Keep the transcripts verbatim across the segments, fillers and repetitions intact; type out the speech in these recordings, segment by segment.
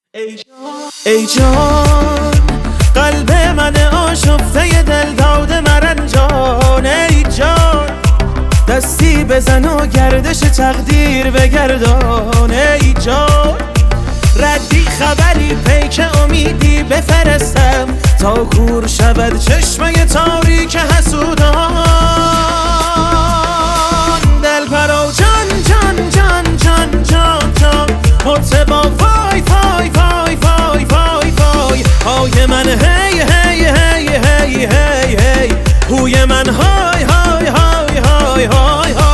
ای جان ای جان قلب من آشفته دل داده مرنجان. ای جان دستی بزن و گردش تقدیر بگردان. ای جان ردی خبری پیک امیدی بفرستم تا کور شود چشمه تاریک حسودان. دل پرو جان جان جان جان جان جان مرتبا وای وای وای وای وای وای های من هی هی هی هی هی هی هوی من های های های های های های.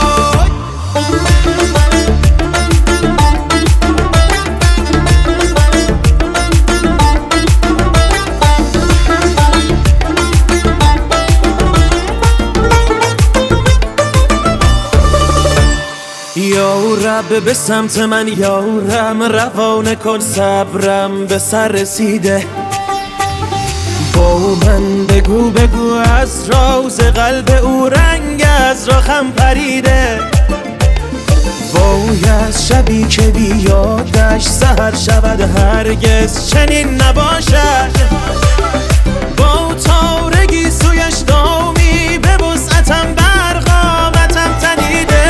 یا رب به سمت من یارم روانه کن صبرم به سر رسیده. با من بگو بگو از راز قلب او رنگ از راخم پریده. وای از شبی که بیادش سحر شود هرگز چنین نباشد. با تارگی سویش دامی به وسعتم برقامتم تنیده.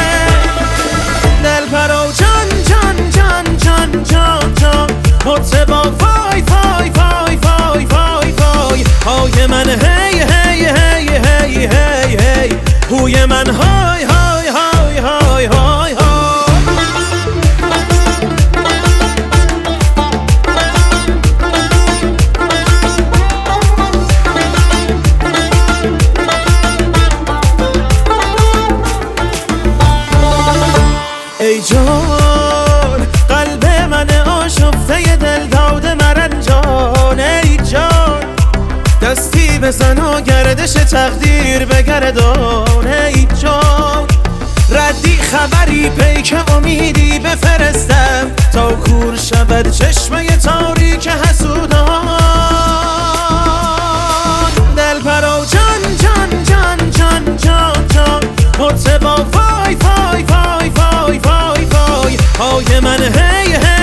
دل پرو جان جان جان جان جان جان مرتبا وای وای وای وای وای وای های من هی هی هی هی هی هی هوی من های های های های های های. ای جان قلب من آشفته دل داده مرنجان. ای جان دستی بزن و گردش تقدیر بگردان. ای جان ردی خبری پیک امیدی بفرستم تا کور شود چشمه تاریک حسودان. دل پرو جان جان جان جان جان جان مرتبا وای وای وای وای وای وای های من هی هی